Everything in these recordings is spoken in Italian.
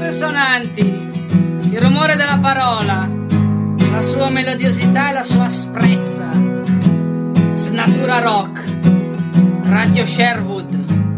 consonanti, il rumore della parola, la sua melodiosità e la sua asprezza. Snatura Rock, Radio Sherwood.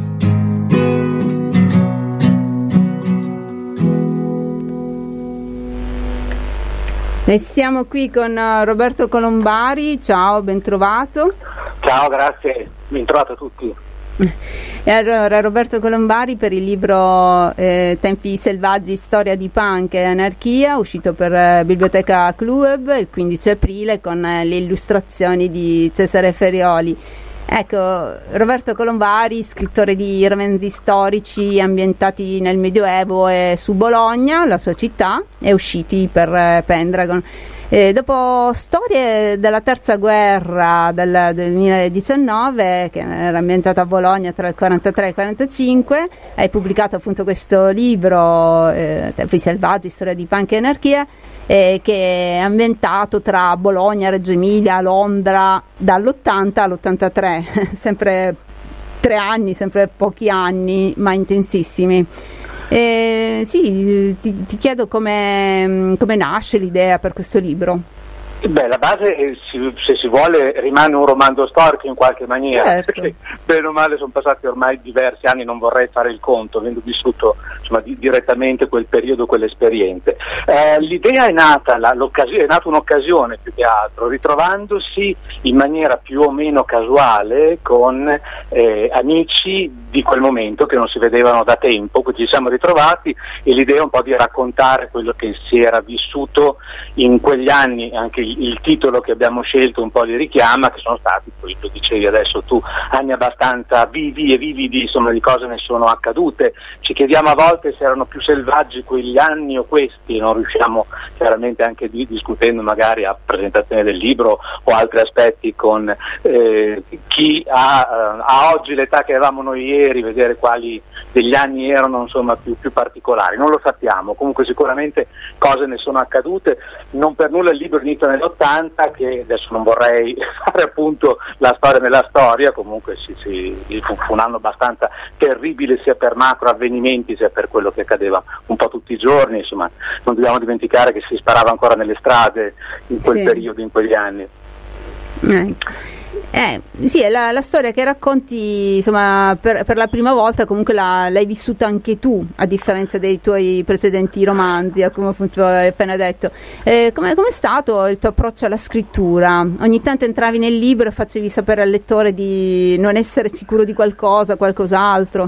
E siamo qui con Roberto Colombari. Ciao, ben trovato. Ciao, grazie, ben trovato a tutti. E allora, Roberto Colombari per il libro Tempi selvaggi, storia di punk e anarchia, uscito per Biblioteca Club il 15 aprile con le illustrazioni di Cesare Ferioli. Ecco, Roberto Colombari, scrittore di romanzi storici ambientati nel Medioevo e su Bologna, la sua città, e usciti per Pendragon. Dopo Storie della terza guerra del 2019, che era ambientata a Bologna tra il 43 e il 45, hai pubblicato appunto questo libro, Tempi selvaggi, storia di punk e anarchia, che è ambientato tra Bologna, Reggio Emilia, Londra, dall'80 all'83, sempre 3 anni, sempre pochi anni, ma intensissimi. Sì, ti chiedo come nasce l'idea per questo libro. Beh, la base, se si vuole, rimane un romanzo storico in qualche maniera, certo. Perché bene o male sono passati ormai diversi anni, non vorrei fare il conto, avendo vissuto direttamente quel periodo, quell'esperienza. L'idea è nata, è nata un'occasione più che altro, ritrovandosi in maniera più o meno casuale con amici di quel momento che non si vedevano da tempo, quindi ci siamo ritrovati e l'idea è un po' di raccontare quello che si era vissuto in quegli anni. Anche il titolo che abbiamo scelto un po' li richiama, che sono stati, poi lo dicevi adesso tu, anni abbastanza vivi e vividi, insomma, di cose ne sono accadute. Ci chiediamo a volte se erano più selvaggi quegli anni o questi, non riusciamo chiaramente, anche discutendo magari a presentazione del libro o altri aspetti con chi ha oggi l'età che avevamo noi ieri, vedere quali degli anni erano insomma più particolari, non lo sappiamo. Comunque sicuramente cose ne sono accadute, non per nulla il libro inizia nell'80, che adesso non vorrei fare appunto la storia nella storia, comunque fu un anno abbastanza terribile sia per macro avvenimenti sia per quello che accadeva un po' tutti i giorni, insomma non dobbiamo dimenticare che si sparava ancora nelle strade in quel periodo, in quegli anni. Sì, è la storia che racconti, insomma, per la prima volta comunque l'hai vissuta anche tu, a differenza dei tuoi precedenti romanzi, come appunto hai appena detto. Com'è stato il tuo approccio alla scrittura? Ogni tanto entravi nel libro e facevi sapere al lettore di non essere sicuro di qualcos'altro.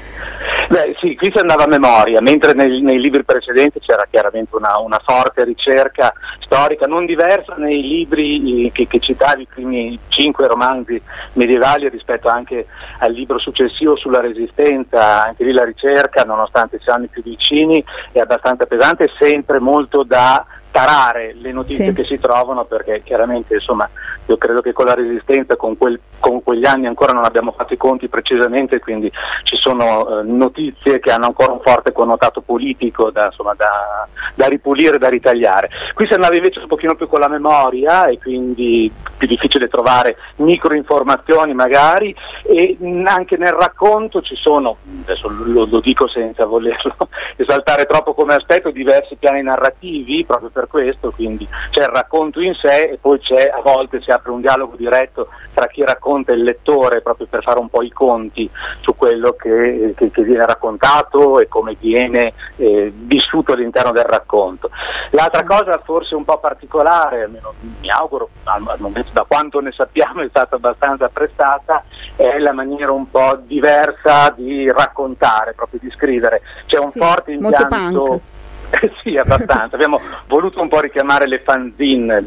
Beh sì, qui si andava a memoria, mentre nei libri precedenti c'era chiaramente una forte ricerca storica, non diversa nei libri che citavi, i primi 5 romanzi medievali rispetto anche al libro successivo sulla Resistenza. Anche lì la ricerca, nonostante siano anni più vicini, è abbastanza pesante, sempre molto da tarare le notizie che si trovano, perché chiaramente insomma io credo che con la Resistenza, con quegli anni ancora non abbiamo fatto i conti precisamente, quindi ci sono notizie che hanno ancora un forte connotato politico da ripulire, da ritagliare. Qui si andava invece un pochino più con la memoria e quindi più difficile trovare microinformazioni magari, e anche nel racconto ci sono, adesso lo dico senza volerlo esaltare troppo come aspetto, diversi piani narrativi proprio per questo, quindi c'è il racconto in sé e poi a volte si apre un dialogo diretto tra chi racconta e il lettore, proprio per fare un po' i conti su quello che viene raccontato e come viene vissuto all'interno del racconto. L'altra cosa forse un po' particolare, almeno mi auguro, al momento da quanto ne sappiamo è stata abbastanza apprezzata, è la maniera un po' diversa di raccontare, proprio di scrivere. C'è un forte impianto. Sì, abbastanza. Abbiamo voluto un po' richiamare le fanzine,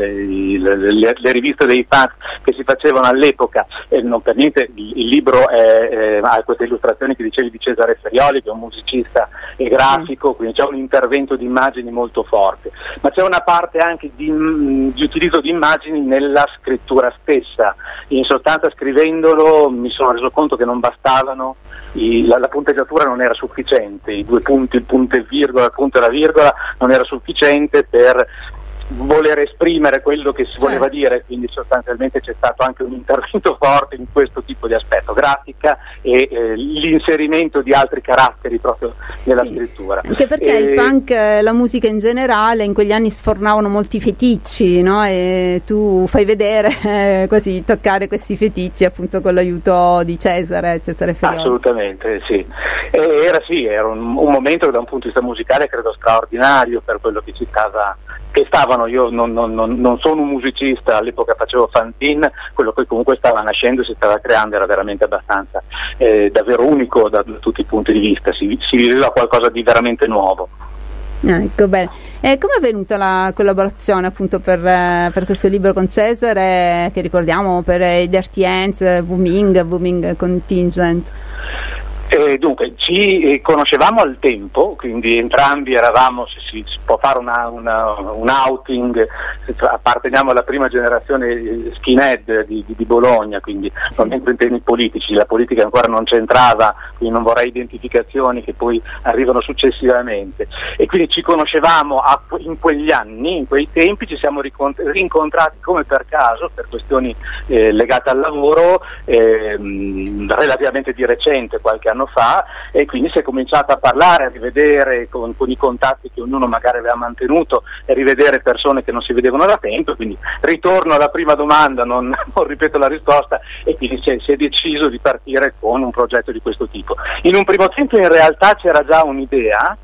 le riviste dei fans che si facevano all'epoca, e non per niente il libro ha queste illustrazioni che dicevi di Cesare Ferioli, che è un musicista e grafico, quindi c'è un intervento di immagini molto forte, ma c'è una parte anche di utilizzo di immagini nella scrittura stessa. In sostanza, scrivendolo mi sono reso conto che non bastavano, la punteggiatura non era sufficiente, i 2 punti, il punto e virgola, il punto e la virgola non era sufficiente per voler esprimere quello che si voleva dire, quindi sostanzialmente c'è stato anche un intervento forte in questo tipo di aspetto, grafica e l'inserimento di altri caratteri proprio nella scrittura. Anche perché il punk, la musica in generale, in quegli anni sfornavano molti feticci, no? E tu fai vedere quasi toccare questi feticci appunto con l'aiuto di Cesare Ferioli. Assolutamente, sì. Era un momento da un punto di vista musicale credo straordinario per quello che stavano. Io non sono un musicista, all'epoca facevo fanzine, quello che comunque stava nascendo e si stava creando era veramente abbastanza davvero unico da tutti i punti di vista, si viveva qualcosa di veramente nuovo. Ecco, bene. E come è venuta la collaborazione appunto per questo libro con Cesare, che ricordiamo per i Dirty Hands, Booming Contingent? Dunque, ci conoscevamo al tempo, quindi entrambi eravamo, se si può fare un outing, apparteniamo alla prima generazione skinhead di Bologna, quindi non entro in temi politici, la politica ancora non c'entrava, quindi non vorrei identificazioni che poi arrivano successivamente, e quindi ci conoscevamo in quegli anni, in quei tempi, ci siamo rincontrati come per caso, per questioni legate al lavoro, relativamente di recente, qualche anno fa, e quindi si è cominciato a parlare, a rivedere con i contatti che ognuno magari aveva mantenuto, e rivedere persone che non si vedevano da tempo, quindi ritorno alla prima domanda, non ripeto la risposta, e quindi si è deciso di partire con un progetto di questo tipo. In un primo tempo in realtà c'era già un'idea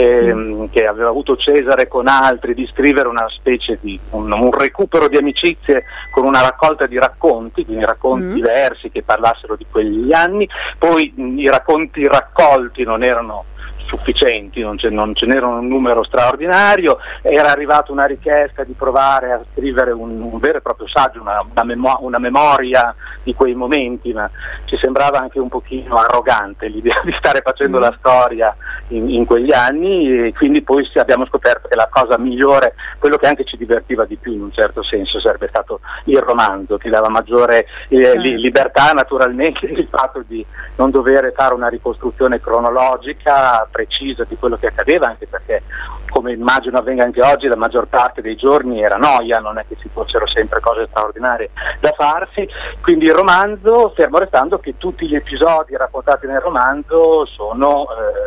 che aveva avuto Cesare con altri, di scrivere una specie di un recupero di amicizie con una raccolta di racconti, quindi racconti diversi che parlassero di quegli anni. Poi i racconti raccolti non erano sufficienti, non ce n'era un numero straordinario, era arrivata una richiesta di provare a scrivere un vero e proprio saggio, una memoria di quei momenti, ma ci sembrava anche un pochino arrogante l'idea di stare facendo la storia in quegli anni, e quindi poi abbiamo scoperto che la cosa migliore, quello che anche ci divertiva di più in un certo senso, sarebbe stato il romanzo, che dava maggiore libertà, naturalmente, il fatto di non dover fare una ricostruzione cronologica precisa di quello che accadeva, anche perché, come immagino avvenga anche oggi, la maggior parte dei giorni era noia, non è che ci fossero sempre cose straordinarie da farsi, quindi il romanzo, fermo restando che tutti gli episodi raccontati nel romanzo sono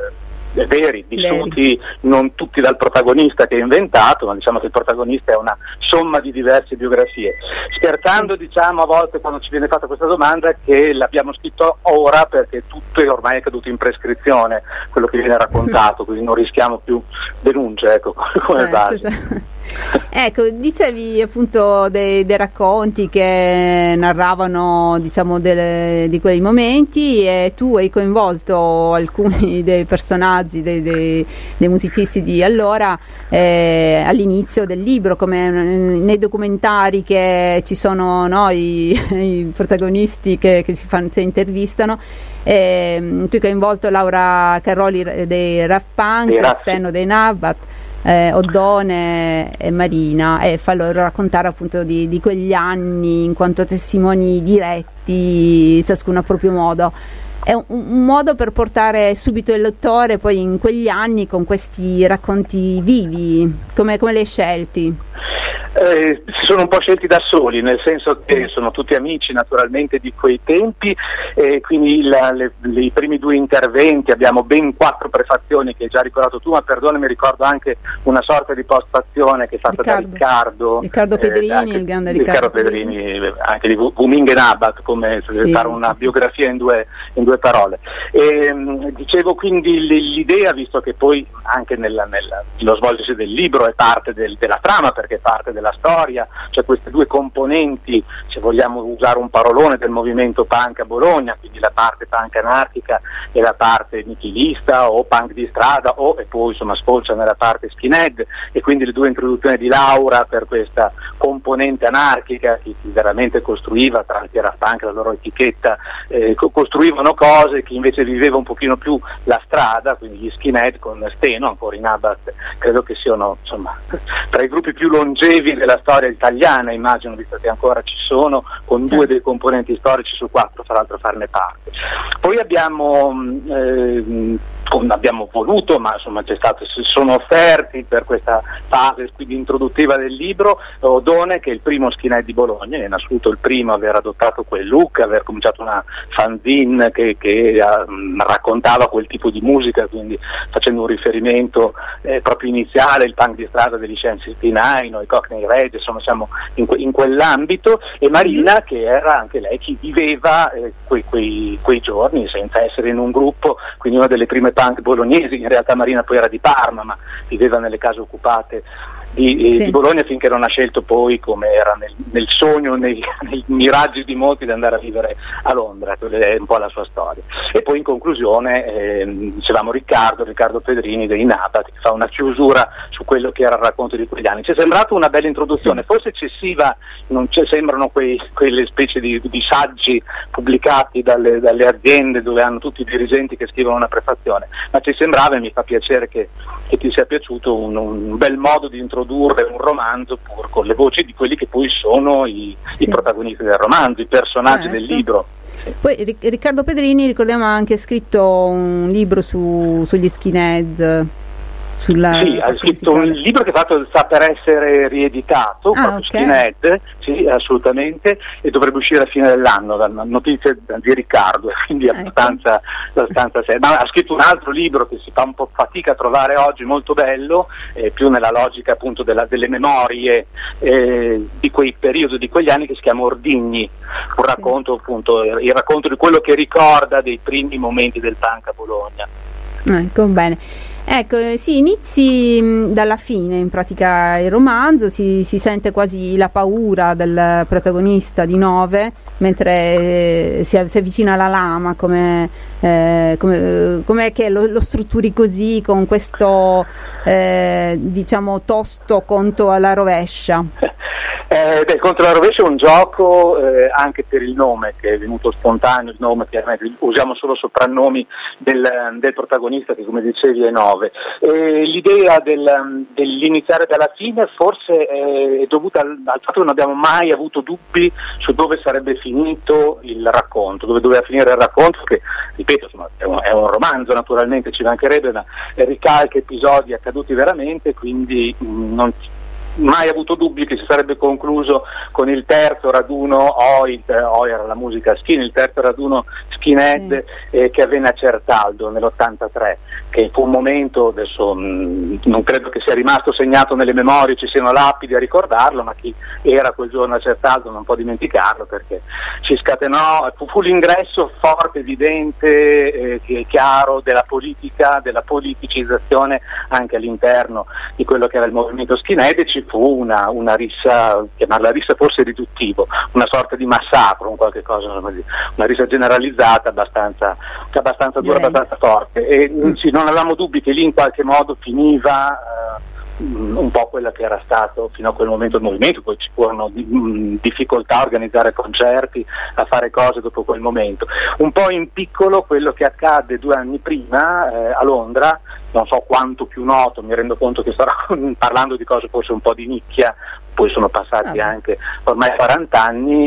veri, vissuti non tutti dal protagonista che è inventato, ma diciamo che il protagonista è una somma di diverse biografie. Scherzando diciamo a volte, quando ci viene fatta questa domanda, che l'abbiamo scritto ora perché tutto è ormai caduto in prescrizione, quello che viene raccontato, quindi non rischiamo più denunce, ecco, come base. Ecco, dicevi appunto dei racconti che narravano, diciamo, di quei momenti, e tu hai coinvolto alcuni dei personaggi, dei musicisti di allora all'inizio del libro, come nei documentari che ci sono, no, i protagonisti che si intervistano. Tu hai coinvolto Laura Carroli dei Raft Punk, Steno dei Nabat, Oddone e Marina, e fa loro raccontare appunto di quegli anni in quanto testimoni diretti, ciascuno a proprio modo. È un modo per portare subito il lettore poi in quegli anni con questi racconti vivi. Come li hai scelti? Si sono un po' scelti da soli, nel senso che sono tutti amici naturalmente di quei tempi, e quindi i primi due interventi, abbiamo ben 4 prefazioni che hai già ricordato tu, ma perdonami, ricordo anche una sorta di postfazione che è fatta da Riccardo Pedrini, il grande Riccardo Pedrini, anche di Booming e Nabat, come fare una biografia in due parole. Dicevo quindi l'idea, visto che poi anche nello svolgersi del libro è parte della trama, perché è parte della storia, cioè queste due componenti, se vogliamo usare un parolone, del movimento punk a Bologna, quindi la parte punk anarchica e la parte nichilista o punk di strada, e poi insomma sfocia nella parte skinhead, e quindi le due introduzioni di Laura per questa componente anarchica che veramente costruiva, tramite Raft Punk, la loro etichetta, costruivano cose, che invece viveva un pochino più la strada, quindi gli skinhead con Steno, ancora in Nabat, credo che siano insomma tra i gruppi più longevi della storia italiana, immagino, visto che ancora ci sono, con 2 dei componenti storici su 4, tra l'altro, farne parte. Poi abbiamo voluto, ma insomma sono offerti per questa fase quindi introduttiva del libro, Odone, che è il primo skinhead di Bologna, è in assoluto il primo a aver adottato quel look, aver cominciato una fanzine che raccontava quel tipo di musica, quindi facendo un riferimento proprio iniziale, il punk di strada degli Scienzi Pinaino, i Cockney Reds, insomma siamo in quell'ambito, e Marina, che era anche lei chi viveva quei giorni senza essere in un gruppo, quindi una delle prime punk bolognesi. In realtà Marina poi era di Parma, ma viveva nelle case occupate di Bologna, finché non ha scelto poi, come era nel sogno, nei miraggi di molti, di andare a vivere a Londra. È un po' la sua storia. E poi in conclusione dicevamo Riccardo Pedrini dei Nabat, che fa una chiusura su quello che era il racconto di quegli anni. Ci è sembrato una bella introduzione, forse eccessiva, non sembrano quelle specie di saggi pubblicati dalle aziende dove hanno tutti i dirigenti che scrivono una prefazione, ma ci sembrava, e mi fa piacere che ti sia piaciuto, un bel modo di introdurre un romanzo pur con le voci di quelli che poi sono i protagonisti del romanzo, i personaggi del libro. Poi Riccardo Pedrini, ricordiamo, ha anche scritto un libro sugli skinhead. Ha scritto un libro che sta per essere rieditato, proprio Skinhead, sì, assolutamente, e dovrebbe uscire a fine dell'anno, notizie di Riccardo, quindi abbastanza serio. Ma ha scritto un altro libro che si fa un po' fatica a trovare oggi, molto bello, più nella logica appunto delle memorie di quei periodi, di quegli anni, che si chiama Ordigni, un racconto appunto, il racconto di quello che ricorda dei primi momenti del punk a Bologna. Ecco, bene. Ecco, inizi dalla fine, in pratica, il romanzo, si sente quasi la paura del protagonista di 9, mentre si avvicina alla lama, com'è che lo strutturi così, con questo diciamo tosto conto alla rovescia? Contro la rovescia è un gioco anche per il nome, che è venuto spontaneo, il nome, chiaramente usiamo solo soprannomi del protagonista, che come dicevi è 9. L'idea dell'iniziare dalla fine forse è dovuta al fatto che non abbiamo mai avuto dubbi su dove sarebbe finito il racconto, dove doveva finire il racconto, che ripeto, insomma, è un romanzo, naturalmente ci mancherebbe, ma ricalca episodi accaduti veramente, quindi non mai avuto dubbi che si sarebbe concluso con il terzo raduno Oi era la musica skin, il terzo raduno skinhead che avvenne a Certaldo nell'83, che fu un momento, adesso non credo che sia rimasto segnato nelle memorie, ci siano lapidi a ricordarlo, ma chi era quel giorno a Certaldo non può dimenticarlo, perché si scatenò, fu l'ingresso forte, evidente, chiaro della politica, della politicizzazione anche all'interno di quello che era il movimento skinhead, e ci fu una rissa, chiamarla rissa forse riduttivo, una sorta di massacro, un qualche cosa, una rissa generalizzata abbastanza dura, abbastanza forte, e non avevamo dubbi che lì in qualche modo finiva un po' quella che era stato fino a quel momento il movimento. Poi ci furono difficoltà a organizzare concerti, a fare cose dopo quel momento. Un po' in piccolo quello che accadde 2 anni prima a Londra, non so quanto più noto, mi rendo conto che sto parlando di cose forse un po' di nicchia, poi sono passati anche ormai 40 anni,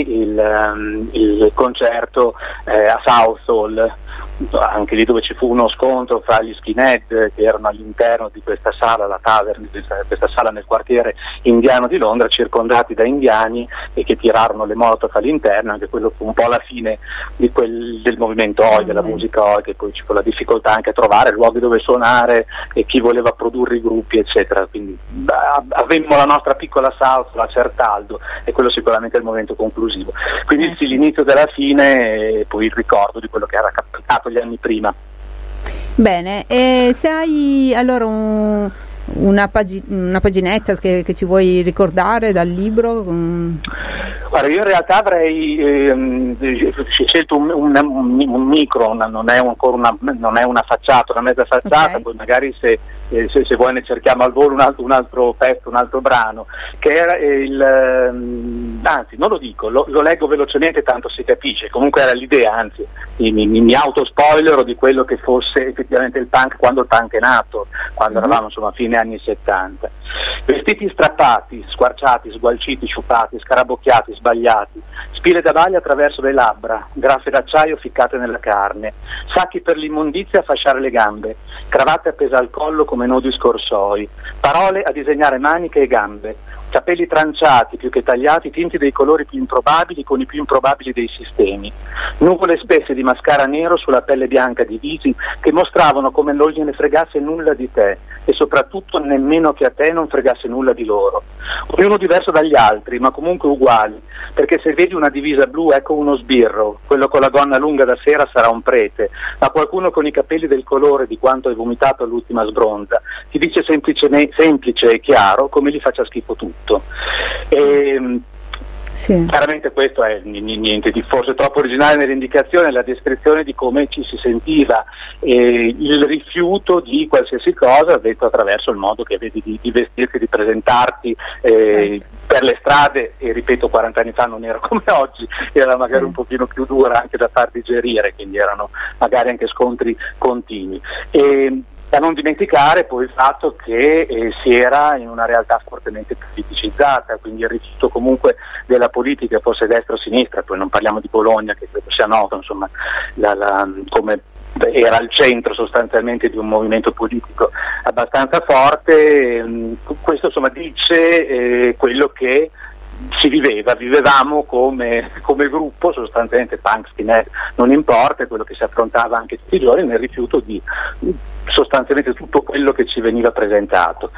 il concerto a Southall, anche lì dove ci fu uno scontro fra gli skinhead che erano all'interno di questa sala, la Tavern, di questa sala nel quartiere indiano di Londra, circondati da indiani, e che tirarono le molotov all'interno. Anche quello fu un po' la fine del movimento Oi, della musica Oi, che poi ci fu la difficoltà anche a trovare luoghi dove suonare e chi voleva produrre i gruppi, eccetera. Quindi avemmo la nostra piccola South, la Certaldo, e quello sicuramente è il momento conclusivo. Quindi sì, l'inizio della fine, e poi il ricordo di quello che era capitato gli anni prima. Bene, e se hai allora una paginetta che ci vuoi ricordare dal libro? Guarda, io in realtà avrei scelto un micro, non è ancora non è una facciata, una mezza facciata, poi magari se vuoi ne cerchiamo al volo un altro pezzo, un altro brano, che era anzi non lo dico, lo leggo velocemente tanto si capisce, comunque era l'idea, anzi mi autospoilero di quello che fosse effettivamente il punk quando il punk è nato, quando eravamo insomma a fine anni 70. Vestiti strappati, squarciati, sgualciti, sciupati, scarabocchiati, sbagliati, spille da baglia attraverso le labbra, graffe d'acciaio ficcate nella carne, sacchi per l'immondizia a fasciare le gambe, cravatte appese al collo come nodi scorsoi, parole a disegnare maniche e gambe, capelli tranciati più che tagliati, tinti dei colori più improbabili con i più improbabili dei sistemi, nuvole spesse di mascara nero sulla pelle bianca di visi che mostravano come non gliene fregasse nulla di te e soprattutto nemmeno che a te non fregasse nulla di loro. Ognuno diverso dagli altri, ma comunque uguali, perché se vedi una divisa blu ecco uno sbirro, quello con la gonna lunga da sera sarà un prete, ma qualcuno con i capelli del colore di quanto hai vomitato all'ultima sbronza ti dice semplice e chiaro come gli faccia schifo tutto. Sì. Chiaramente questo è niente di forse troppo originale nell'indicazione, la descrizione di come ci si sentiva, il rifiuto di qualsiasi cosa detto attraverso il modo che vedi di vestirti, di presentarti per le strade, e ripeto 40 anni fa non era come oggi, era magari un pochino più dura anche da far digerire, quindi erano magari anche scontri continui. Da non dimenticare poi il fatto che si era in una realtà fortemente politicizzata, quindi il rifiuto comunque della politica, fosse destra o sinistra, poi non parliamo di Bologna che credo sia noto, insomma, come era al centro sostanzialmente di un movimento politico abbastanza forte. Questo insomma dice quello che si vivevamo come gruppo, sostanzialmente punk, skinhead, non importa, è quello che si affrontava anche tutti i giorni nel rifiuto di sostanzialmente tutto quello che ci veniva presentato.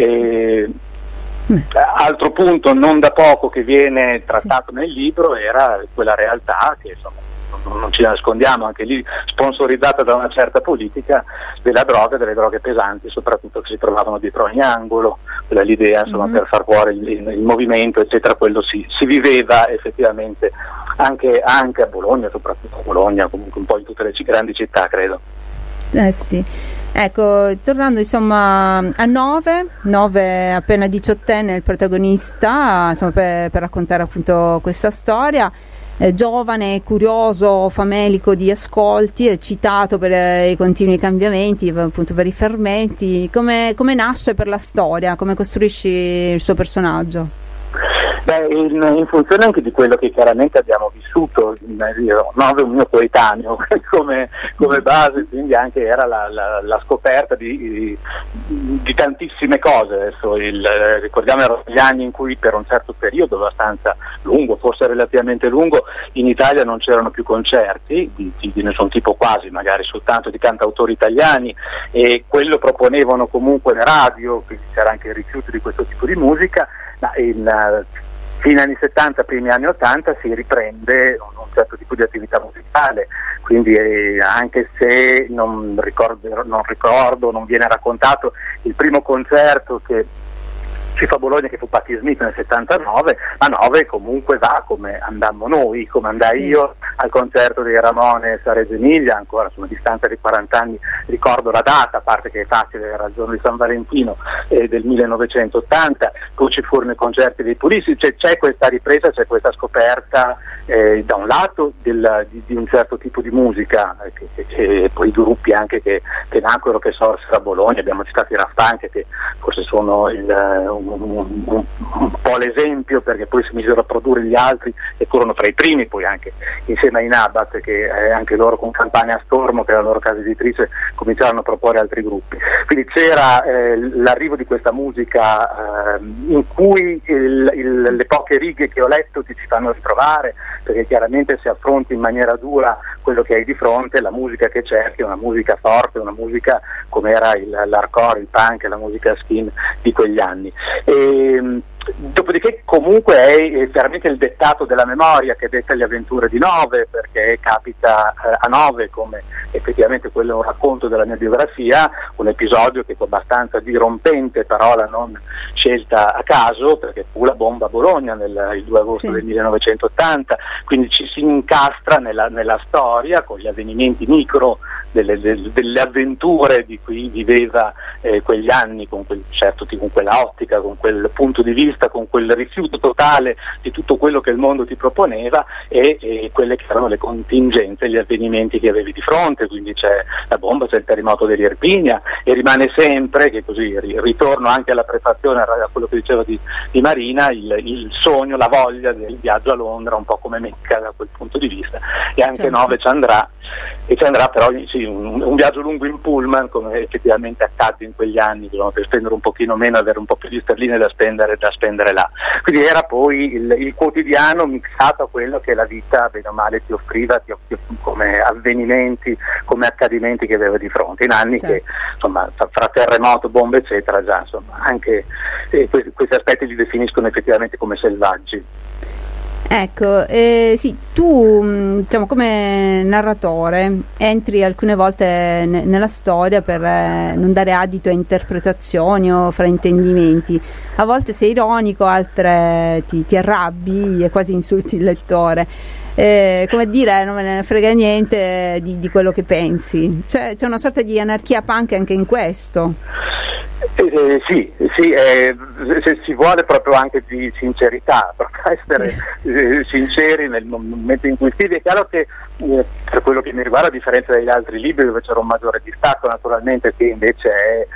Altro punto non da poco che viene trattato nel libro era quella realtà che insomma non ci nascondiamo, anche lì sponsorizzata da una certa politica, della droga, delle droghe pesanti soprattutto, che si trovavano dietro ogni angolo, quella l'idea insomma per far fuori il movimento eccetera. Quello si viveva effettivamente anche a Bologna, soprattutto a Bologna, comunque un po' in tutte le grandi città credo. Sì, ecco, tornando insomma a Nove appena 18enne, il protagonista, insomma, per raccontare appunto questa storia. Giovane, curioso, famelico di ascolti, eccitato per i continui cambiamenti, appunto per i fermenti. Come nasce per la storia? Come costruisci il suo personaggio? In funzione anche di quello che chiaramente abbiamo vissuto, Nove è un mio coetaneo come base, quindi anche era la scoperta di tantissime cose. Adesso ricordiamo erano gli anni in cui per un certo periodo abbastanza lungo, forse relativamente lungo, in Italia non c'erano più concerti di nessun tipo, quasi, magari soltanto di cantautori italiani, e quello proponevano comunque le radio, quindi c'era anche il rifiuto di questo tipo di musica, ma fine anni 70, primi anni 80 si riprende un certo tipo di attività musicale, quindi anche se non ricordo, non viene raccontato il primo concerto che ci fa Bologna, che fu Patti Smith nel 79, ma Nove comunque va come andammo noi, come andai io al concerto dei Ramones a Reggio Emilia, ancora su una distanza di 40 anni ricordo la data, a parte che è facile, era il giorno di San Valentino del 1980, poi ci furono i concerti dei Police, c'è questa ripresa, c'è questa scoperta da un lato di un certo tipo di musica, e poi i gruppi anche che nacquero, che sorsero a Bologna, abbiamo citato i Raff-Punk che forse sono un po' l'esempio, perché poi si misero a produrre gli altri e furono fra i primi, poi anche insieme ai Nabat, che anche loro con Campania a Stormo, che era la loro casa editrice, cominciarono a proporre altri gruppi. Quindi c'era l'arrivo di questa musica in cui le poche righe che ho letto ti ci fanno ritrovare, perché chiaramente se affronti in maniera dura quello che hai di fronte, la musica che cerchi è una musica forte, una musica come era l'hardcore, il punk, la musica skin di quegli anni. Dopodiché comunque è chiaramente il dettato della memoria che detta le avventure di Nove, perché capita a Nove, come effettivamente quello è un racconto della mia biografia, un episodio che fu abbastanza dirompente, parola non scelta a caso, perché fu la bomba a Bologna il 2 agosto del 1980, quindi ci si incastra nella storia con gli avvenimenti micro delle avventure di cui viveva quegli anni, con quella ottica, con quel punto di vista, con quel rifiuto totale di tutto quello che il mondo ti proponeva e quelle che erano le contingenze, gli avvenimenti che avevi di fronte. Quindi c'è la bomba, c'è il terremoto dell'Irpinia, e rimane sempre, che così ritorno anche alla prefazione, a quello che diceva di Marina, il sogno, la voglia del viaggio a Londra, un po' come Mecca da quel punto di vista, e anche certo. 9 ci andrà però sì, un viaggio lungo in pullman, come effettivamente accadde in quegli anni, per spendere un pochino meno, avere un po' più di sterline da spendere là. Quindi era poi il quotidiano mixato a quello che la vita bene o male ti offriva come avvenimenti, come accadimenti che aveva di fronte, in anni certo. che insomma fra terremoto, bombe eccetera, già insomma anche questi aspetti li definiscono effettivamente come selvaggi. Ecco, sì, tu diciamo come narratore entri alcune volte nella storia per non dare adito a interpretazioni o fraintendimenti. A volte sei ironico, altre ti arrabbi e quasi insulti il lettore. Come dire, non me ne frega niente di quello che pensi. C'è una sorta di anarchia punk anche in questo. Sì, se si vuole proprio anche di sincerità, proprio essere sinceri nel momento in cui scrivi. È chiaro che per quello che mi riguarda, a differenza degli altri libri dove c'era un maggiore distacco, naturalmente, che invece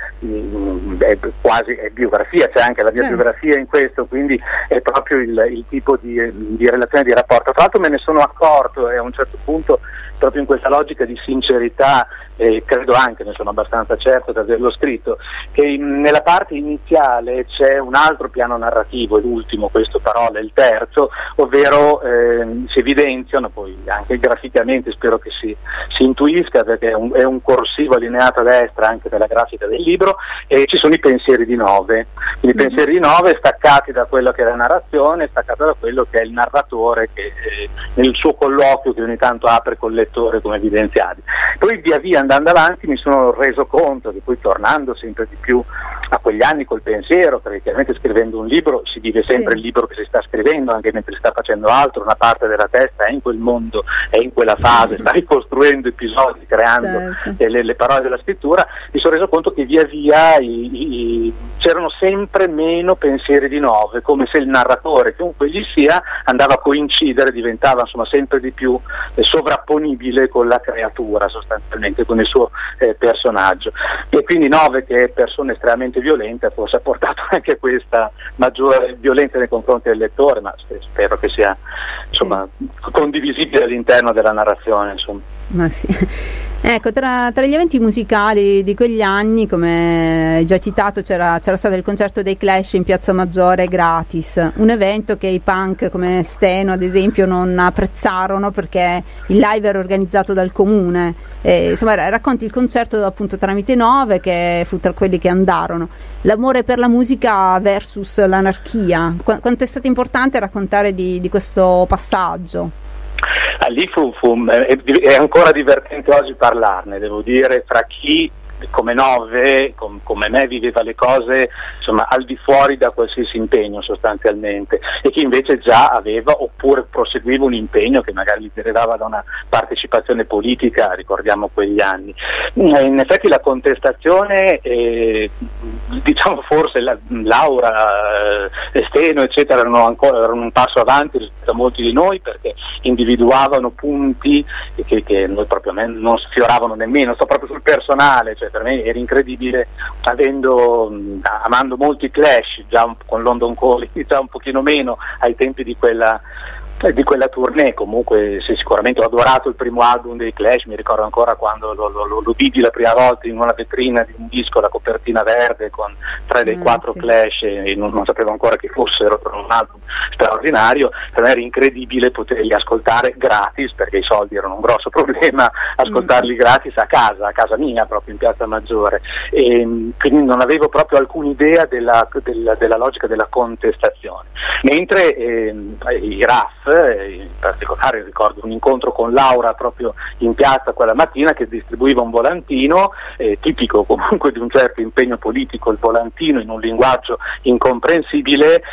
è quasi biografia, c'è anche la mia biografia in questo, quindi è proprio il tipo di relazione, di rapporto. Tra l'altro me ne sono accorto, e a un certo punto, proprio in questa logica di sincerità, credo anche, ne sono abbastanza certo di averlo scritto, che nella parte iniziale c'è un altro piano narrativo, l'ultimo, questo parola, il terzo, ovvero si evidenziano, poi anche graficamente spero che si intuisca, perché è un corsivo allineato a destra anche della grafica del libro, e ci sono i pensieri di 9, quindi i pensieri di 9 staccati da quello che è la narrazione, staccati da quello che è il narratore, che nel suo colloquio che ogni tanto apre col lettore, come evidenziati. Poi via via andando avanti mi sono reso conto che poi, tornando sempre di più a quegli anni col pensiero, perché chiaramente scrivendo un libro si vive sempre il libro che si sta scrivendo, anche mentre si sta facendo altro, una parte della testa è in quel mondo, è in quella fase, sta ricostruendo episodi, creando le parole della scrittura. Mi sono reso conto che via via c'erano sempre meno pensieri di 9, come se il narratore, chiunque gli sia, andava a coincidere, diventava insomma sempre di più sovrapponibile con la creatura, sostanzialmente con il suo personaggio, e quindi 9, che è persona estremamente violenta, forse ha portato anche questa maggiore violenza nei confronti del lettore, ma spero che sia insomma condivisibile all'interno della narrazione, insomma. Ma sì. Ecco, tra gli eventi musicali di quegli anni, come hai già citato, c'era stato il concerto dei Clash in Piazza Maggiore gratis, un evento che i punk come Steno ad esempio non apprezzarono perché il live era organizzato dal comune. Insomma, racconti il concerto appunto tramite 9, che fu tra quelli che andarono. L'amore per la musica versus l'anarchia, quanto è stato importante raccontare di questo passaggio? Lì è ancora divertente oggi parlarne, devo dire, fra chi come 9, come me, viveva le cose insomma al di fuori da qualsiasi impegno sostanzialmente, e chi invece già aveva oppure proseguiva un impegno che magari gli derivava da una partecipazione politica, ricordiamo quegli anni. In effetti la contestazione, diciamo forse Laura, Steno eccetera erano un passo avanti rispetto a molti di noi, perché individuavano punti che noi proprio non sfioravano nemmeno. Sto proprio sul personale, cioè per me era incredibile, amando molti Clash, già con London Calling, già un pochino meno ai tempi di quella tournée. Comunque sicuramente ho adorato il primo album dei Clash, mi ricordo ancora quando lo vidi la prima volta in una vetrina di un disco, la copertina verde con 3 dei 4 Clash, e non sapevo ancora che fossero, per un album straordinario. Per me era incredibile poterli ascoltare gratis, perché i soldi erano un grosso problema, ascoltarli gratis a casa mia, proprio in Piazza Maggiore, e quindi non avevo proprio alcuna idea della logica della contestazione, mentre i RAF in particolare ricordo un incontro con Laura proprio in piazza quella mattina che distribuiva un volantino, tipico comunque di un certo impegno politico, il volantino in un linguaggio incomprensibile,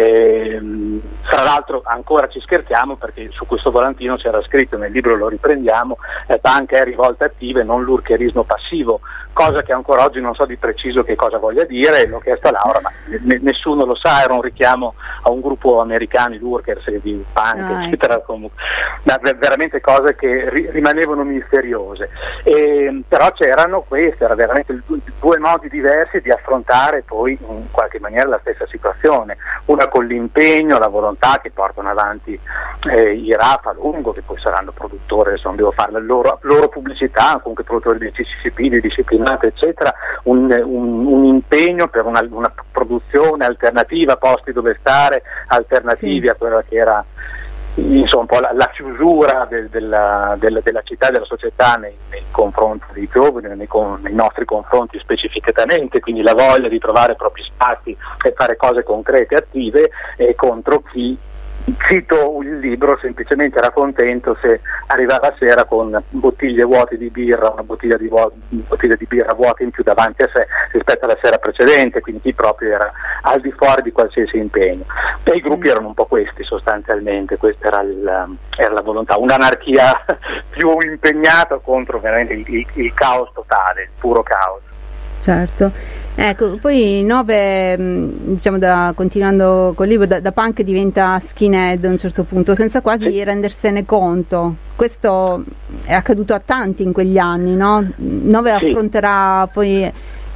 fra l'altro ancora ci scherziamo perché su questo volantino c'era scritto, nel libro lo riprendiamo, punk è rivolta attiva e non lurkerismo passivo, cosa che ancora oggi non so di preciso che cosa voglia dire, l'ho chiesto a Laura, ma nessuno lo sa, era un richiamo a un gruppo americano, i lurkers di punk, eccetera, comunque, veramente cose che rimanevano misteriose, però c'erano queste, era veramente due modi diversi di affrontare poi in qualche maniera la stessa situazione, una con l'impegno, la volontà che portano avanti i rap a lungo, che poi saranno produttori, adesso non devo fare la loro pubblicità, comunque produttori di CCCP, disciplinate eccetera, un impegno per una produzione alternativa, posti dove stare, alternativi a quella che era insomma un po' la chiusura della città e della società nei confronti dei giovani, nei nostri confronti specificatamente, quindi la voglia di trovare propri spazi e fare cose concrete, attive, contro chi, cito il libro, semplicemente era contento se arrivava a sera con bottiglie vuote di birra, una bottiglia di birra vuota in più davanti a sé rispetto alla sera precedente, quindi chi proprio era al di fuori di qualsiasi impegno. E i gruppi erano un po' questi sostanzialmente, questa era la volontà, un'anarchia più impegnata contro veramente il caos totale, il puro caos. Certo, ecco, poi Nove, diciamo, continuando col libro, da punk diventa skinhead a un certo punto, senza quasi rendersene conto. Questo è accaduto a tanti in quegli anni, no? Nove affronterà poi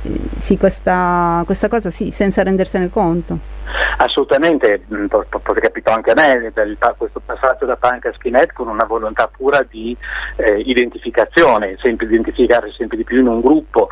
questa cosa senza rendersene conto. Assolutamente, capitò anche a me questo passaggio da punk a skinhead con una volontà pura di identificazione, sempre identificarsi sempre di più in un gruppo.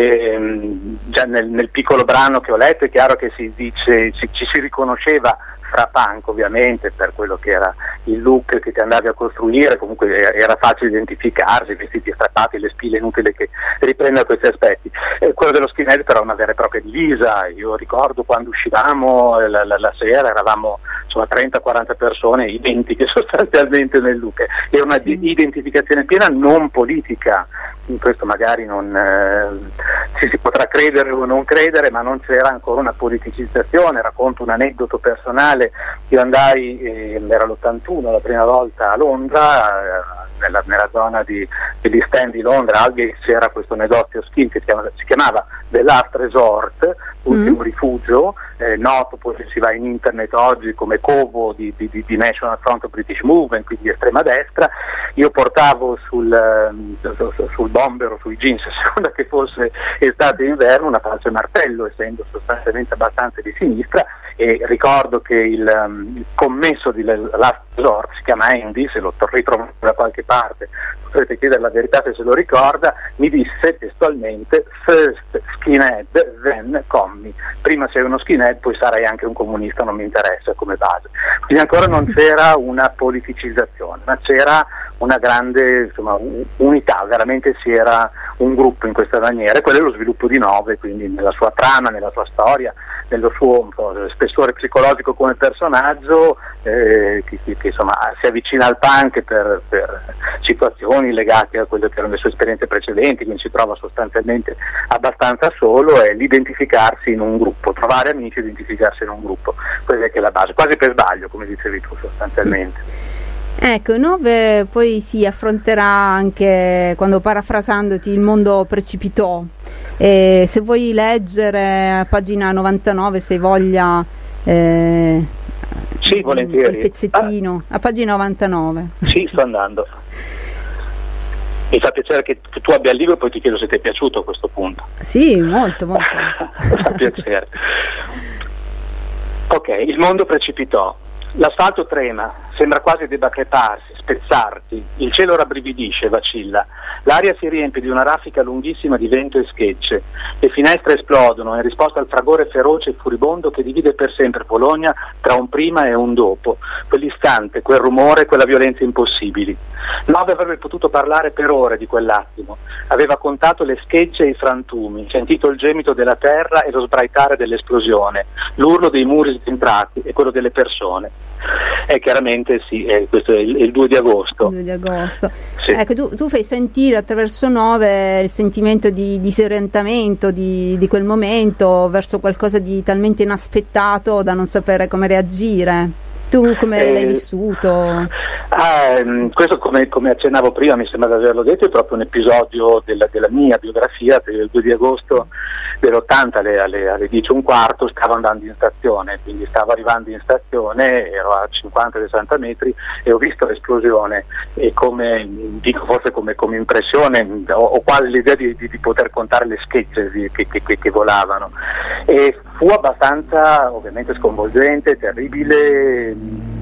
Già nel piccolo brano che ho letto è chiaro che ci si riconosceva fra punk, ovviamente, per quello che era il look che ti andavi a costruire, comunque era facile identificarsi, i vestiti strappati, le spille, inutili che riprenda questi aspetti. Quello dello skinhead però è una vera e propria divisa. Io ricordo quando uscivamo la sera, eravamo insomma 30-40 persone identiche sostanzialmente nel look, era una identificazione piena, non politica. In questo magari ci si potrà credere o non credere, ma non c'era ancora una politicizzazione. Racconto un aneddoto personale: io andai, era l'81 la prima volta a Londra, nella zona degli stand di Londra, Aldgate, c'era questo negozio skin che si chiamava The Last Resort, ultimo rifugio, noto poi se si va in internet oggi come covo di National Front of British Movement, quindi di estrema destra. Io portavo sul bomber o sui jeans, a seconda che fosse estate o inverno, una falce martello, essendo sostanzialmente abbastanza di sinistra, e ricordo che il commesso di Last Resort si chiama Andy, se lo ritrovo da qualche parte potrete chiedere la verità se se lo ricorda, mi disse testualmente: first skinhead, then commie. Prima sei uno skinhead, poi sarai anche un comunista, non mi interessa come base. Quindi ancora non c'era una politicizzazione, ma c'era una grande unità, veramente si era un gruppo in questa maniera, e quello è lo sviluppo di Nove, quindi nella sua trama, nella sua storia, nello suo spessore psicologico come personaggio, che insomma si avvicina al punk per situazioni legate a quelle che erano le sue esperienze precedenti, quindi si trova sostanzialmente abbastanza solo, e l'identificarsi in un gruppo, trovare amici e identificarsi in un gruppo, quella è che è la base, quasi per sbaglio, come dicevi tu sostanzialmente. Ecco, Nove poi si affronterà anche, quando parafrasandoti, il mondo precipitò. Se vuoi leggere a pagina 99, se hai voglia, sì, volentieri. Il pezzettino, a pagina 99. Sì, sto andando. Mi fa piacere che tu abbia il libro, poi ti chiedo se ti è piaciuto a questo punto. Sì, molto. Mi fa piacere. Ok, il mondo precipitò. L'asfalto trema, sembra quasi debba creparsi, spezzarsi, il cielo rabbrividisce, vacilla, l'aria si riempie di una raffica lunghissima di vento e schecce, le finestre esplodono in risposta al fragore feroce e furibondo che divide per sempre Bologna tra un prima e un dopo, quell'istante, quel rumore, quella violenza impossibili. Nove avrebbe potuto parlare per ore di quell'attimo, aveva contato le schegge e i frantumi, sentito il gemito della terra e lo sbraitare dell'esplosione, l'urlo dei muri sventrati e quello delle persone. E chiaramente sì, questo è il 2 di agosto. Il 2 di agosto. Sì. Ecco, tu fai sentire attraverso 9 il sentimento di disorientamento di quel momento verso qualcosa di talmente inaspettato da non sapere come reagire. Tu come l'hai vissuto? Questo, come accennavo prima, mi sembra di averlo detto, è proprio un episodio della mia biografia. Il 2 di agosto dell'80 alle 10:15 stavo andando in stazione, quindi stavo arrivando in stazione, ero a 50-60 metri e ho visto l'esplosione, e forse come impressione ho quasi l'idea di poter contare le schegge che volavano, e fu abbastanza ovviamente sconvolgente, terribile.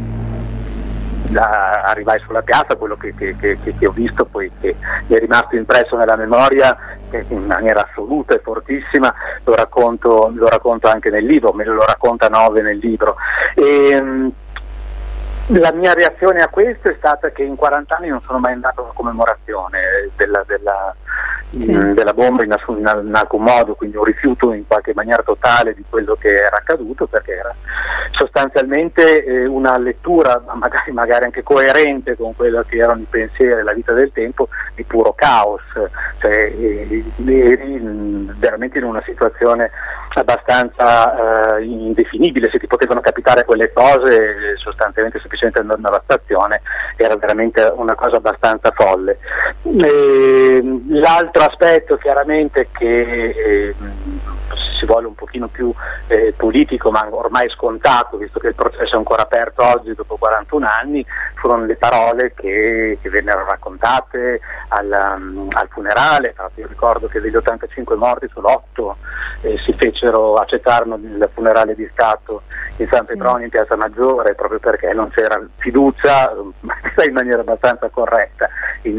Arrivai sulla piazza, quello che ho visto poi, che mi è rimasto impresso nella memoria in maniera assoluta e fortissima, lo racconto anche nel libro, me lo racconta 9 nel libro. La mia reazione a questo è stata che in 40 anni non sono mai andato a una commemorazione della bomba in alcun modo, quindi un rifiuto in qualche maniera totale di quello che era accaduto, perché era sostanzialmente una lettura magari anche coerente con quello che erano i pensieri e la vita del tempo, di puro caos, cioè eri veramente in una situazione abbastanza indefinibile. Se ti potevano capitare quelle cose sostanzialmente semplicemente andando alla stazione era veramente una cosa abbastanza folle. L'altro aspetto chiaramente che si vuole un pochino più politico, ma ormai scontato, visto che il processo è ancora aperto oggi dopo 41 anni, furono le parole che vennero raccontate al funerale. Io ricordo che degli 85 morti solo 8 accettarono il funerale di Stato in San Petronio in Piazza Maggiore, proprio perché non c'era fiducia in maniera abbastanza corretta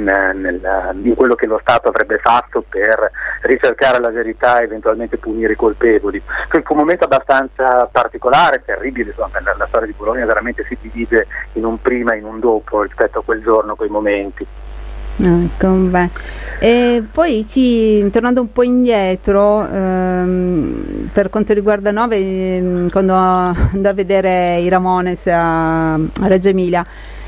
in quello che lo Stato avrebbe fatto per ricercare la verità e eventualmente punire i colpevoli. Fu un momento abbastanza particolare, terribile, insomma, la storia di Bologna veramente si divide in un prima e in un dopo rispetto a quel giorno, quei momenti. Ecco, beh. E poi tornando un po' indietro, per quanto riguarda 9, quando andò a vedere i Ramones a Reggio Emilia,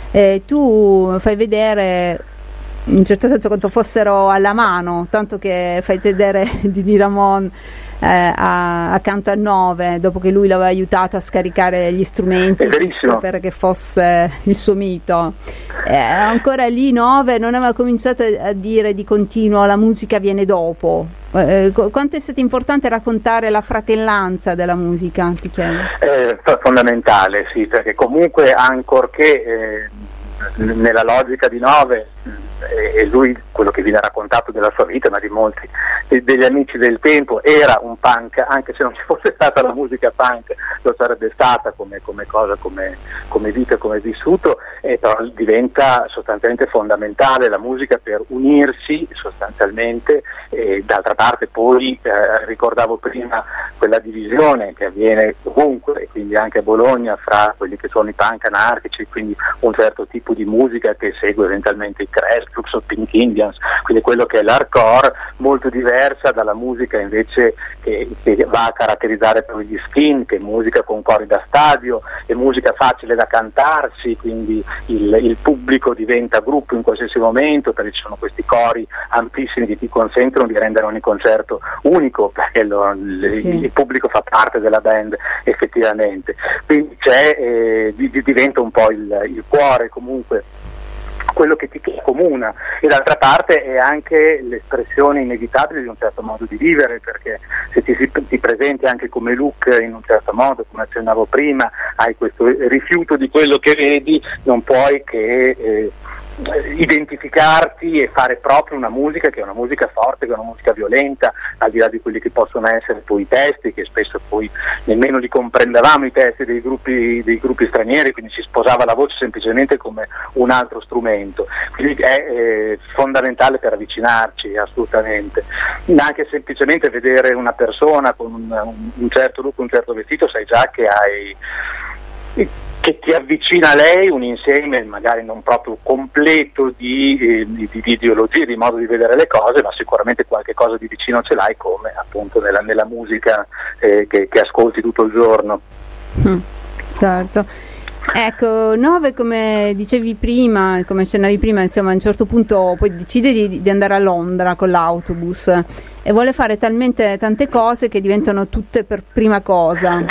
tu fai vedere in un certo senso quanto fossero alla mano, tanto che fai sedere Didi Ramon accanto a 9, dopo che lui l'aveva aiutato a scaricare gli strumenti per che fosse il suo mito. Ancora lì 9 non aveva cominciato a dire di continuo la musica viene dopo. Quanto è stato importante raccontare la fratellanza della musica, ti chiedo? Fondamentale, sì, perché comunque ancorché nella logica di 9 e lui, quello che viene raccontato della sua vita, ma di molti degli amici del tempo, era un punk, anche se non ci fosse stata la musica punk lo sarebbe stata come cosa, come vita, come vissuto, però diventa sostanzialmente fondamentale la musica per unirsi sostanzialmente. D'altra parte poi ricordavo prima quella divisione che avviene ovunque, e quindi anche a Bologna, fra quelli che sono i punk anarchici, quindi un certo tipo di musica che segue eventualmente i Crash, Crux of Pink Indians, quindi quello che è l'hardcore, molto diversa dalla musica invece che va a caratterizzare poi gli Skin, che è musica con cori da stadio, è musica facile da cantarsi, quindi il pubblico diventa gruppo in qualsiasi momento, perché ci sono questi cori ampissimi che ti consentono di rendere ogni concerto unico, perché il pubblico fa parte della band effettivamente, quindi diventa un po' il cuore, comunque quello che ti accomuna, e d'altra parte è anche l'espressione inevitabile di un certo modo di vivere, perché se ti presenti anche come look in un certo modo, come accennavo prima, hai questo rifiuto di quello che vedi, non puoi che identificarti e fare proprio una musica che è una musica forte, che è una musica violenta, al di là di quelli che possono essere poi i testi, che spesso poi nemmeno li comprendevamo i testi dei gruppi stranieri, quindi si sposava la voce semplicemente come un altro strumento, quindi è fondamentale per avvicinarci assolutamente. Anche semplicemente vedere una persona con un certo look, un certo vestito, sai già che ti avvicina a lei un insieme magari non proprio completo di ideologie, di modo di vedere le cose, ma sicuramente qualche cosa di vicino ce l'hai, come appunto nella musica che ascolti tutto il giorno. Certo. Ecco, Nove, come dicevi prima, come accennavi prima, insomma, a un certo punto poi decide di andare a Londra con l'autobus e vuole fare talmente tante cose che diventano tutte per prima cosa.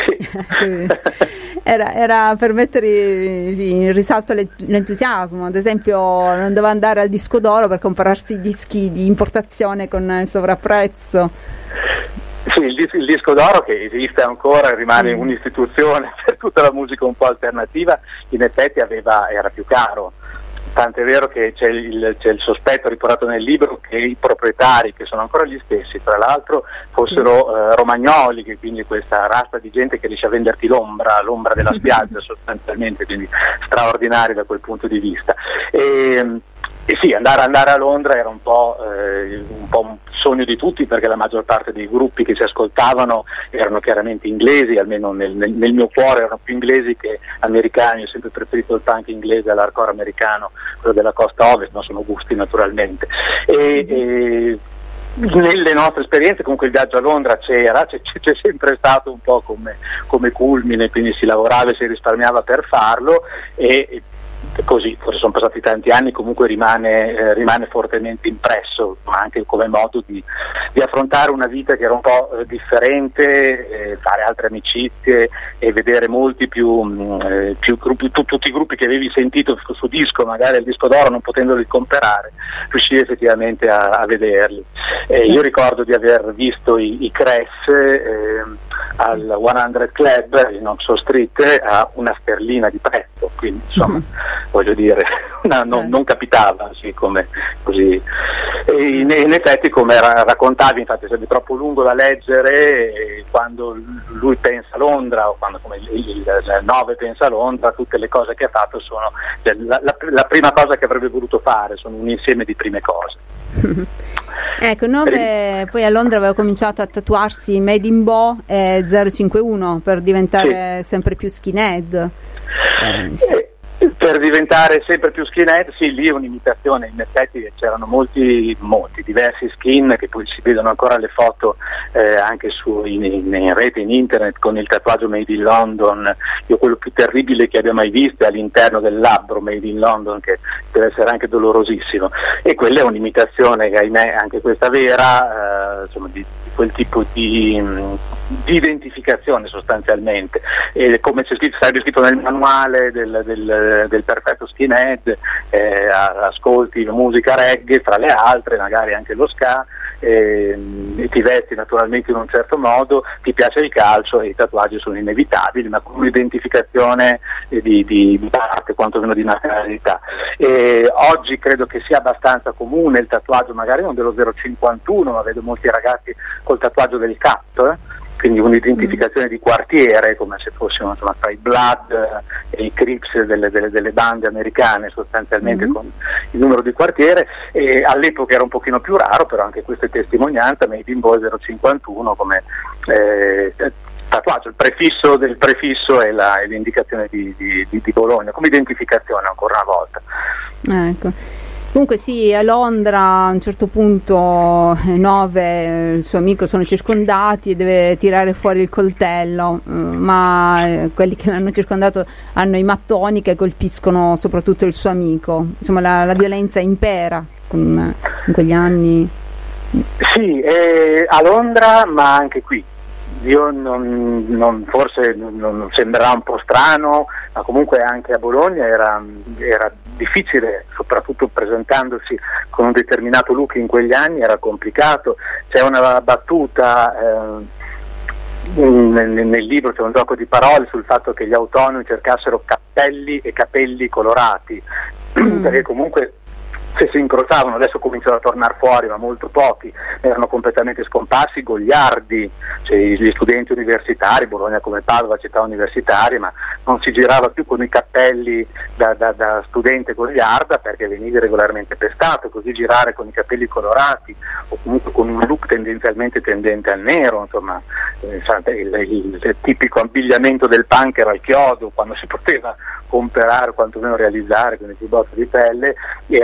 Era per mettere in risalto l'entusiasmo. Ad esempio, non doveva andare al disco d'oro per comprarsi i dischi di importazione con il sovrapprezzo. Sì, il disco d'oro, che esiste ancora e rimane un'istituzione per tutta la musica un po' alternativa, in effetti era più caro. Tant'è vero che c'è il sospetto riportato nel libro che i proprietari, che sono ancora gli stessi, tra l'altro, fossero romagnoli, che quindi questa razza di gente che riesce a venderti l'ombra della spiaggia sostanzialmente, quindi straordinari da quel punto di vista. E sì, andare a Londra era un po' un sogno di tutti, perché la maggior parte dei gruppi che si ascoltavano erano chiaramente inglesi, almeno nel mio cuore erano più inglesi che americani. Ho sempre preferito il punk inglese all'hardcore americano, quello della costa ovest, ma sono gusti naturalmente. Nelle nostre esperienze comunque il viaggio a Londra c'è sempre stato un po' come culmine, quindi si lavorava e si risparmiava per farlo, e così, forse sono passati tanti anni, comunque rimane fortemente impresso, ma anche come modo di affrontare una vita che era un po' differente, fare altre amicizie e vedere molti più gruppi, tutti i gruppi che avevi sentito su disco, magari il disco d'oro non potendoli comprare, riuscivi effettivamente a vederli. Io ricordo di aver visto i Cress al 100 Club in Oxford Street a una sterlina di prezzo, quindi insomma voglio dire non capitava come così. E in effetti, come raccontavi, infatti sarebbe troppo lungo da leggere, quando lui pensa a Londra, o quando come il 9 pensa a Londra, tutte le cose che ha fatto sono la prima cosa che avrebbe voluto fare, sono un insieme di prime cose. Ecco, Nove poi a Londra aveva cominciato a tatuarsi Made in Bo e 051 per diventare sempre più skinhead. Per diventare sempre più skinhead, sì, lì è un'imitazione, in effetti c'erano molti diversi skin che poi si vedono ancora le foto anche in rete, in internet, con il tatuaggio Made in London. Io quello più terribile che abbia mai visto è all'interno del labbro Made in London, che deve essere anche dolorosissimo, e quella è un'imitazione, ahimè, anche questa vera, insomma, di quel tipo di identificazione sostanzialmente, e come sarebbe scritto nel manuale del perfetto skinhead, ascolti musica reggae tra le altre, magari anche lo ska, ti vesti naturalmente in un certo modo, ti piace il calcio e i tatuaggi sono inevitabili, ma con un'identificazione di parte, quantomeno di nazionalità. Oggi credo che sia abbastanza comune il tatuaggio, magari non dello 051, ma vedo molti ragazzi col tatuaggio del cap, quindi un'identificazione di quartiere, come se fossimo, insomma, tra i Blood e i Crips delle bande americane, sostanzialmente, con il numero di quartiere. E all'epoca era un pochino più raro, però anche questa è testimonianza, Made in Bo 051 come tatuaggio, il prefisso del prefisso e l'indicazione di Bologna, come identificazione ancora una volta. Ecco. Comunque sì, a Londra a un certo punto Nove, il suo amico, sono circondati e deve tirare fuori il coltello, ma quelli che l'hanno circondato hanno i mattoni che colpiscono soprattutto il suo amico. Insomma, la violenza impera in quegli anni. Sì, a Londra, ma anche qui. Io forse non sembrerà un po' strano, ma comunque anche a Bologna era difficile, soprattutto presentandosi con un determinato look in quegli anni, era complicato. C'è una battuta nel libro, c'è un gioco di parole sul fatto che gli autonomi cercassero cappelli e capelli colorati, perché comunque se si incrociavano, adesso cominciano a tornare fuori, ma molto pochi, erano completamente scomparsi, goliardi, cioè gli studenti universitari, Bologna come Padova, città universitarie, ma non si girava più con i cappelli da studente goliarda, perché venivi regolarmente pestato. Così girare con i capelli colorati o comunque con un look tendenzialmente tendente al nero, insomma, il tipico abbigliamento del punk era il chiodo, quando si poteva comprare o quantomeno realizzare con il giubbotto di pelle, era una dichiarazione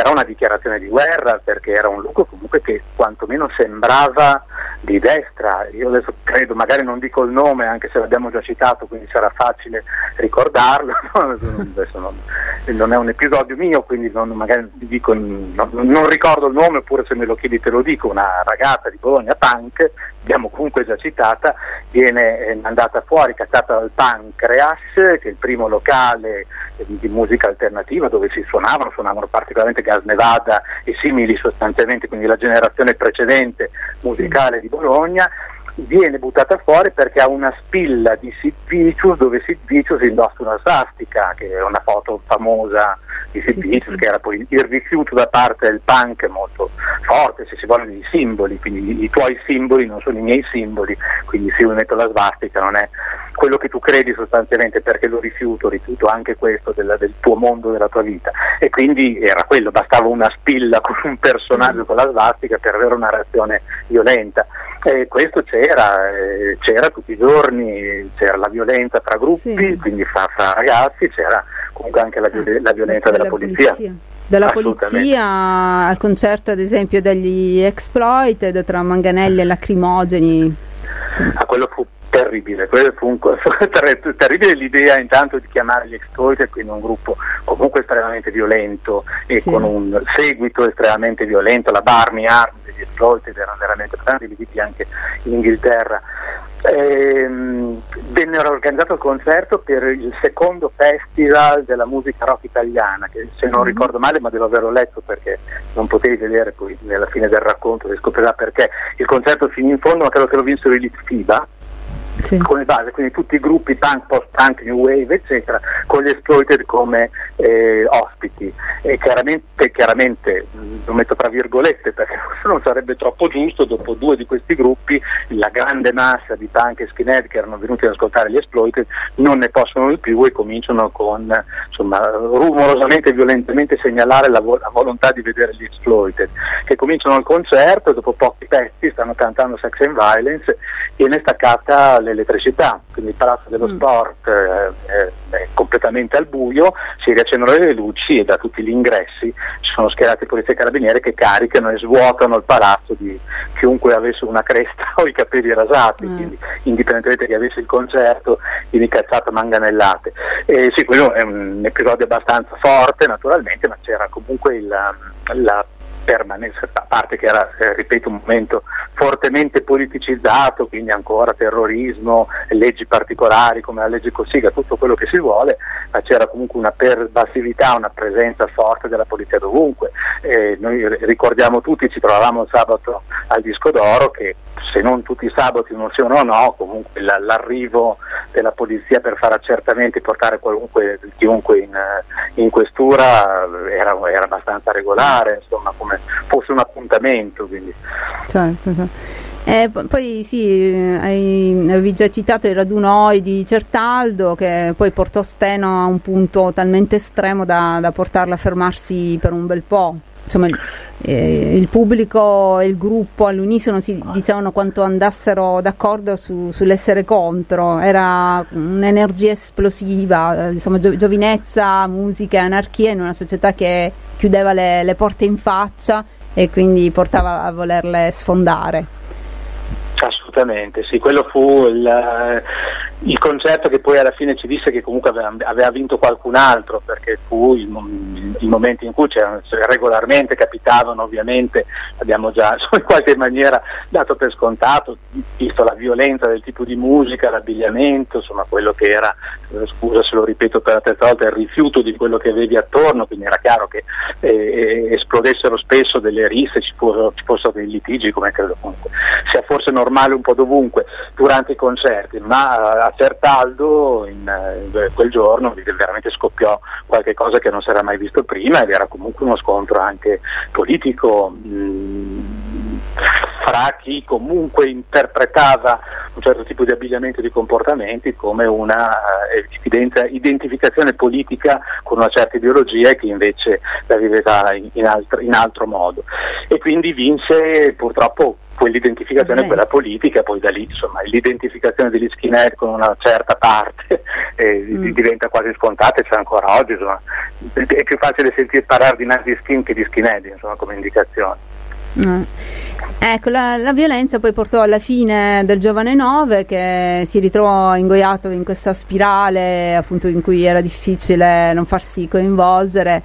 dichiarazione di guerra, perché era un luogo comunque che quantomeno sembrava di destra. Io adesso credo, magari non dico il nome anche se l'abbiamo già citato, quindi sarà facile ricordarlo. Adesso non è un episodio mio, quindi magari dico, non ricordo il nome, oppure se me lo chiedi te lo dico. Una ragazza di Bologna, punk, abbiamo comunque già citata, viene mandata fuori, cacciata dal Pancreas, che è il primo locale di musica alternativa dove si suonavano particolarmente Gas Nevada e simili sostanzialmente, quindi la generazione precedente musicale di Bologna. Viene buttata fuori perché ha una spilla di Sid Vicious, dove Sid Vicious indossa una svastica, che è una foto famosa di Sid Vicious, che era poi il rifiuto da parte del punk molto forte, se si vogliono, di simboli, quindi i tuoi simboli non sono i miei simboli, quindi se io metto la svastica non è quello che tu credi sostanzialmente, perché lo rifiuto anche questo del tuo mondo, della tua vita. E quindi era quello, bastava una spilla con un personaggio con la svastica per avere una reazione violenta. Questo c'era tutti i giorni, c'era la violenza tra gruppi, quindi fra ragazzi, c'era comunque anche la violenza della polizia. Dalla polizia al concerto, ad esempio, degli Exploited, tra manganelli e lacrimogeni. Quello fu terribile, terribile l'idea intanto di chiamare gli Exploited, quindi un gruppo comunque estremamente violento e con un seguito estremamente violento. La Barney Army degli Exploited erano veramente dividiti anche in Inghilterra. Vennero organizzato il concerto per il secondo festival della musica rock italiana, che se non ricordo male, ma devo averlo letto perché non potevi vedere, poi nella fine del racconto si scoprirà perché il concerto finì in fondo, ma credo che lo vinsero i Litfiba come base, quindi tutti i gruppi punk, post-punk, new wave eccetera, con gli Exploited come ospiti. E chiaramente lo metto tra virgolette perché non sarebbe troppo giusto, dopo due di questi gruppi la grande massa di punk e skinhead che erano venuti ad ascoltare gli Exploited non ne possono di più e cominciano con, rumorosamente e violentemente segnalare la volontà di vedere gli Exploited, che cominciano il concerto e dopo pochi pezzi stanno cantando Sex and Violence, viene staccata l'elettricità, quindi il Palazzo dello Sport è completamente al buio, si riaccendono le luci e da tutti gli ingressi ci sono schierati polizia e carabinieri che caricano e svuotano il palazzo di chiunque avesse una cresta o i capelli rasati, quindi indipendentemente che avesse il concerto viene cacciato a manganellate. Quello è un episodio abbastanza forte naturalmente, ma c'era comunque la permanenza, a parte che era, ripeto, un momento fortemente politicizzato, quindi ancora terrorismo, leggi particolari come la legge Cossiga, tutto quello che si vuole, ma c'era comunque una pervasività, una presenza forte della polizia dovunque. Noi ricordiamo tutti, ci trovavamo il sabato al Disco d'Oro, che se non tutti i sabati, non sia no, comunque l'arrivo della polizia per fare accertamenti, portare chiunque in questura era abbastanza regolare, insomma, come fosse un appuntamento, quindi. Certo. Poi avevi già citato il raduno OI di Certaldo, che poi portò Steno a un punto talmente estremo da portarla a fermarsi per un bel po'. Insomma, il pubblico e il gruppo all'unisono si dicevano quanto andassero d'accordo sull'essere contro. Era un'energia esplosiva, insomma, giovinezza, musica e anarchia in una società che chiudeva le porte in faccia e quindi portava a volerle sfondare. Assolutamente, sì, quello fu il concerto che poi alla fine ci disse che comunque aveva vinto qualcun altro, perché fu il momento in cui regolarmente capitavano, ovviamente abbiamo già in qualche maniera dato per scontato, visto la violenza del tipo di musica, l'abbigliamento, insomma quello che era, scusa se lo ripeto per la terza volta, il rifiuto di quello che avevi attorno, quindi era chiaro che esplodessero spesso delle risse, ci fossero dei litigi, come credo comunque sia forse normale un po' dovunque durante i concerti, ma a Certaldo quel giorno veramente scoppiò qualche cosa che non si era mai visto prima ed era comunque uno scontro anche politico fra chi comunque interpretava un certo tipo di abbigliamento e di comportamenti come una identificazione politica con una certa ideologia e chi invece la viveva in altro modo. E quindi vinse purtroppo quell'identificazione, quella politica, poi da lì insomma l'identificazione degli skinhead con una certa parte diventa quasi scontata, e c'è ancora oggi, insomma, è più facile sentire parlare di nazi skin che di skinhead, insomma, come indicazione. Ecco, la violenza poi portò alla fine del giovane Nove, che si ritrovò ingoiato in questa spirale appunto in cui era difficile non farsi coinvolgere.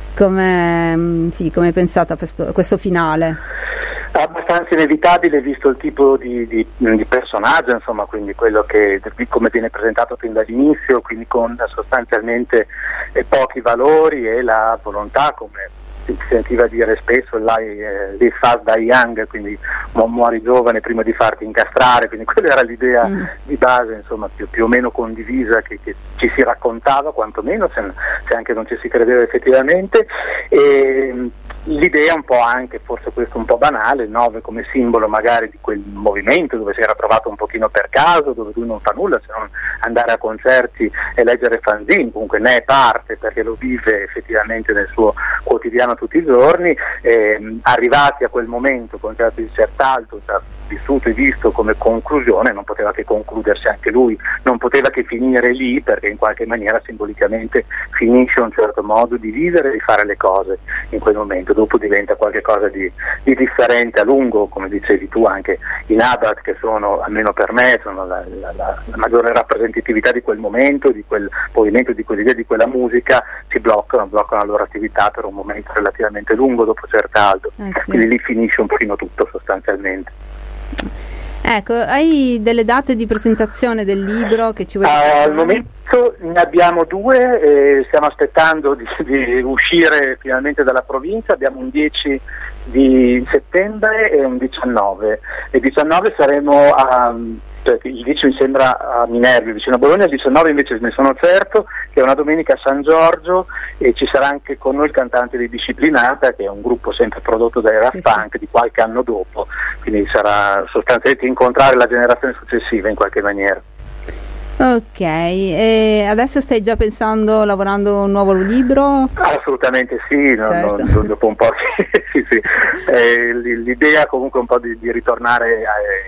Come pensate a questo finale? Abbastanza inevitabile visto il tipo di personaggio, insomma, quindi quello come viene presentato fin dall'inizio, quindi con sostanzialmente pochi valori e la volontà, come si sentiva dire spesso, live fast die young, quindi muori giovane prima di farti incastrare, quindi quella era l'idea di base, insomma, più o meno condivisa che ci si raccontava, quantomeno se anche non ci si credeva effettivamente. E l'idea un po' anche, forse questo un po' banale, il 9 come simbolo magari di quel movimento dove si era trovato un pochino per caso, dove lui non fa nulla se non andare a concerti e leggere fanzine, comunque ne è parte perché lo vive effettivamente nel suo quotidiano tutti i giorni. Arrivati a quel momento con certo discertalto, vissuto e visto come conclusione, non poteva che concludersi anche lui, non poteva che finire lì, perché in qualche maniera simbolicamente finisce un certo modo di vivere e di fare le cose in quel momento. Dopo diventa qualcosa di differente a lungo, come dicevi tu, anche i Nabat, che sono, almeno per me, sono la maggiore rappresentatività di quel momento, di quel movimento, di quell'idea, di quella musica, si bloccano la loro attività per un momento relativamente lungo dopo Certaldo, sì. Quindi lì finisce un pochino tutto sostanzialmente. Ecco, hai delle date di presentazione del libro che ci vuoi dire? Al momento ne abbiamo 2, stiamo aspettando di uscire finalmente dalla provincia, abbiamo un 10 di settembre e un 19. Il 19 saremo il 10 mi sembra a Minervio, vicino a Bologna, il 19 invece ne sono certo che è una domenica a San Giorgio, e ci sarà anche con noi il cantante di Disciplinata, che è un gruppo sempre prodotto dai Daft Punk di qualche anno dopo, quindi sarà sostanzialmente incontrare la generazione successiva in qualche maniera. Ok, e adesso stai già lavorando un nuovo libro? Assolutamente sì, certo. Dopo un po' sì. L'idea comunque un po' di ritornare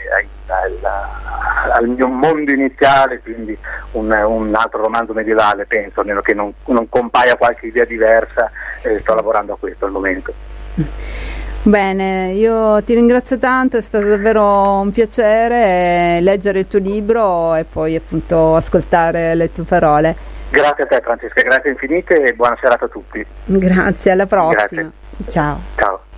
al mio mondo iniziale, quindi un altro romanzo medievale, penso, a meno che non compaia qualche idea diversa, sto lavorando a questo al momento. Bene, io ti ringrazio tanto, è stato davvero un piacere leggere il tuo libro e poi appunto ascoltare le tue parole. Grazie a te Francesca, grazie infinite e buona serata a tutti. Grazie, alla prossima. Grazie. Ciao. Ciao.